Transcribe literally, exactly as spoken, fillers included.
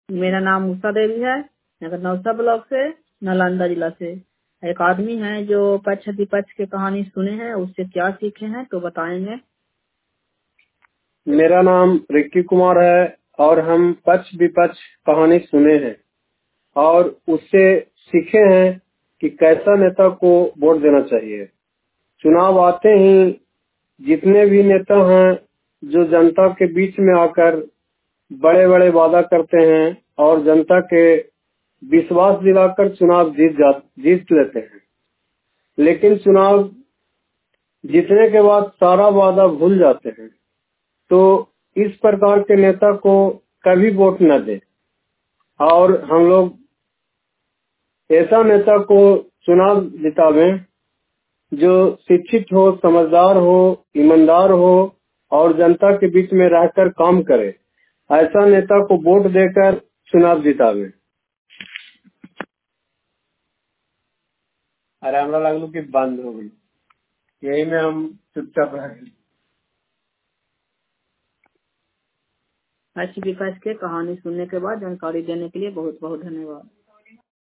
मेरा नाम उषा देवी है, नगर नौसा ब्लॉक से, नालंदा जिला से। एक आदमी है जो पक्ष विपक्ष की कहानी सुने हैं, उससे क्या सीखे हैं तो बताएंगे। मेरा नाम रिक्की कुमार है और हम पक्ष विपक्ष कहानी सुने हैं और उससे सीखे हैं कि कैसा नेता को वोट देना चाहिए। चुनाव आते ही जितने भी नेता हैं जो जनता के बीच में आकर बड़े बड़े वादा करते हैं और जनता के विश्वास दिलाकर चुनाव जीत जा जीत लेते हैं, लेकिन चुनाव जीतने के बाद सारा वादा भूल जाते हैं। तो इस प्रकार के नेता को कभी वोट न दे और हम लोग ऐसा नेता को चुनाव जितावें जो शिक्षित हो, समझदार हो, ईमानदार हो और जनता के बीच में रहकर काम करे। ऐसा नेता को वोट देकर चुनाव जितावें। अरे हमरा लगलो कि बंद हो गई, यही में हम चुपचाप रह गए। पक्ष विपक्ष के कहानी सुनने के बाद जानकारी देने के लिए बहुत बहुत धन्यवाद।